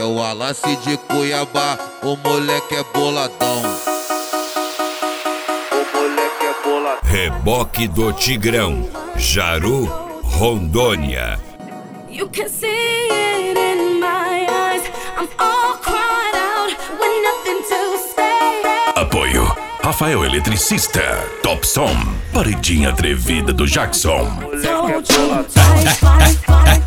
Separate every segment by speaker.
Speaker 1: É o Alassi de Cuiabá, o moleque é boladão. O moleque é boladão.
Speaker 2: Reboque do Tigrão, Jaru, Rondônia.
Speaker 3: You can see it in my eyes. I'm all cried out with nothing to say.
Speaker 4: Apoio Rafael Eletricista, Top Som, paredinha atrevida do Jackson.
Speaker 3: Told you twice, twice, twice.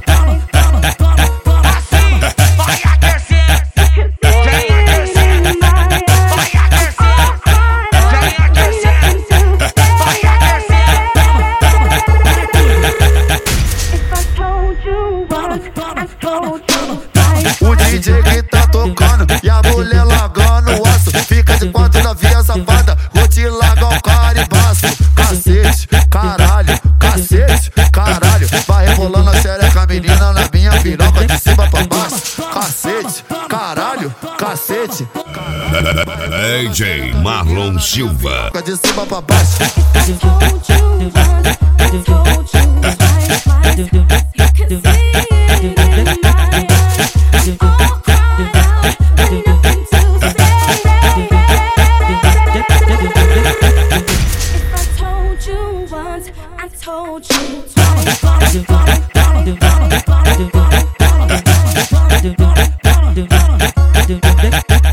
Speaker 5: O DJ que tá tocando e a mulher largando o osso. Fica de quatro na via safada, vou te largar o caribaço. Cacete, caralho, cacete, caralho. Vai rebolando a xereca, menina, na minha piroca de cima pra baixo. Cacete, caralho, cacete.
Speaker 2: DJ Marlon Silva.
Speaker 5: De cima pra baixo.
Speaker 3: Told you twice.